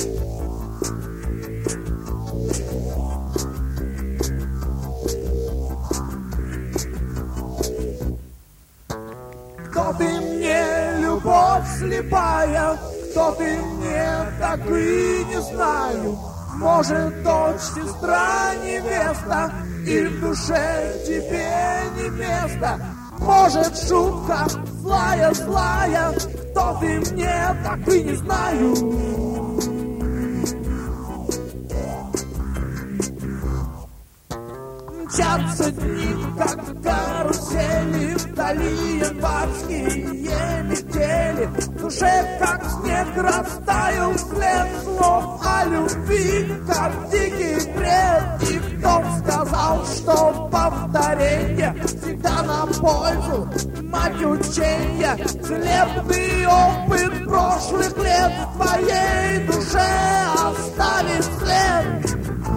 Кто ты мне, любовь слепая? Кто ты мне, так и не знаю. Может, дочь, сестра, невеста, и в душе тебе не место. Может, шутка злая, злая, кто ты мне, так и не знаю. Мчатся дни, как карусели, вдали январские метели. В душе, как снег, растаял след слов о любви, как дикий бред. И кто сказал, что повторение всегда на пользу, мать ученья? Слепный опыт прошлых лет в твоей душе оставит след.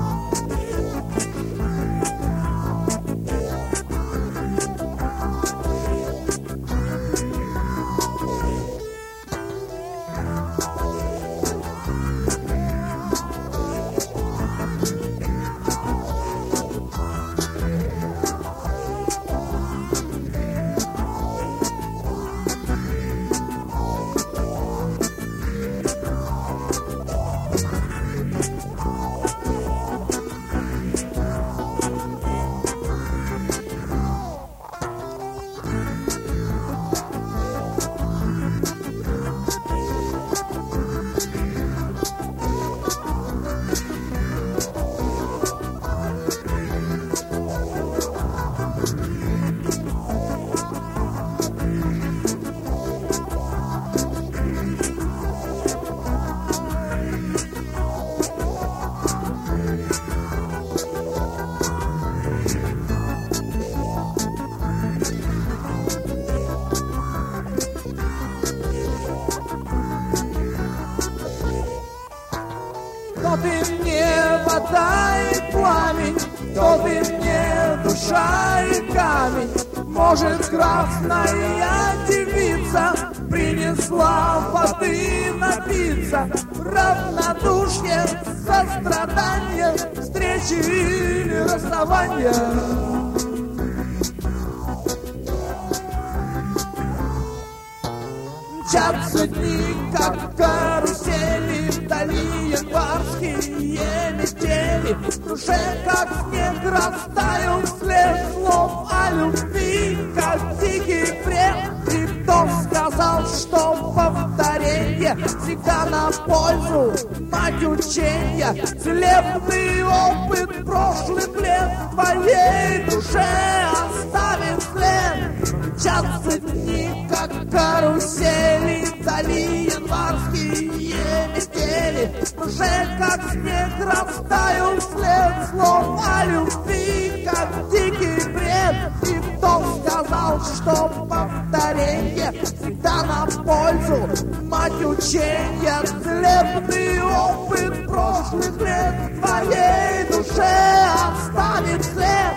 Кто ты мне, вода и пламень, кто ты мне, душа и камень? Может, красная девица принесла воды напиться? Равнодушие, сострадание, встречи или расставания? Мчатся дни, как карусели, вдали январские метели. В душе, как снег, растаял след слов о любви, как дикий бред. И кто сказал, что повторение всегда на пользу, мать ученья? Слепный опыт прошлых лет в твоей душе оставит след. Мчатся дни, как карусели, вдали январские метели. В душе, как снег, растаял след слов о любви, как дикий бред. И кто сказал, что повторение всегда на пользу, мать ученья? Слепный опыт прошлых лет в твоей душе оставит след.